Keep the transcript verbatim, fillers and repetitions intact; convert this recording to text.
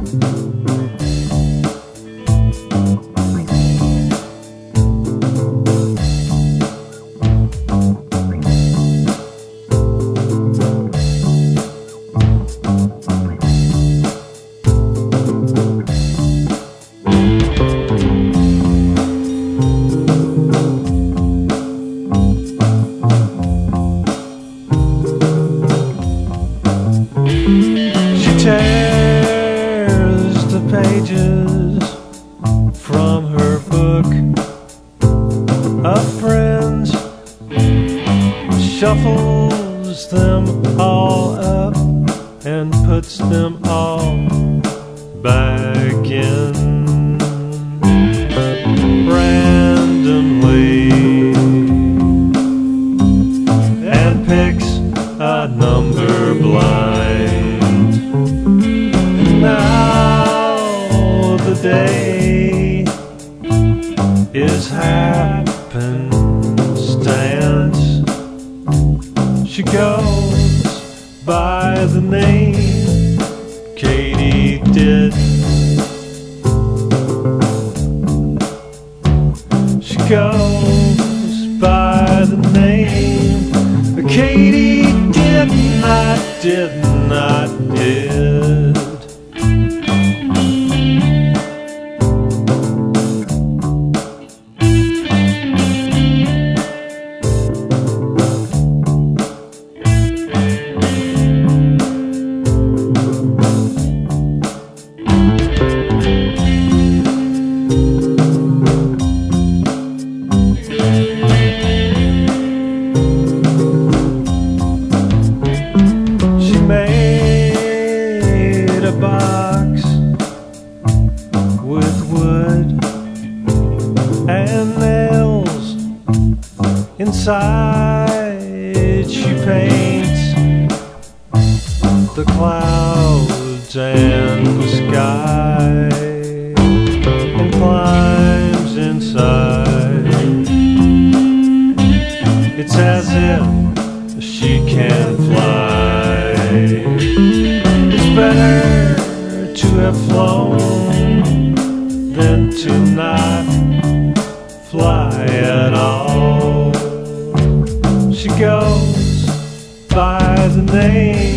Tears the pages from her book of friends, shuffles them all up and puts them all back in randomly, and picks a number blind. Now the day is happenstance. She goes by the name Katie did. She goes by the name Katie did not, did not, did. A box with wood and nails inside. She paints the clouds and the sky and climbs inside. It's as if she can fly. It's better to have flown than to not fly at all. She goes by the name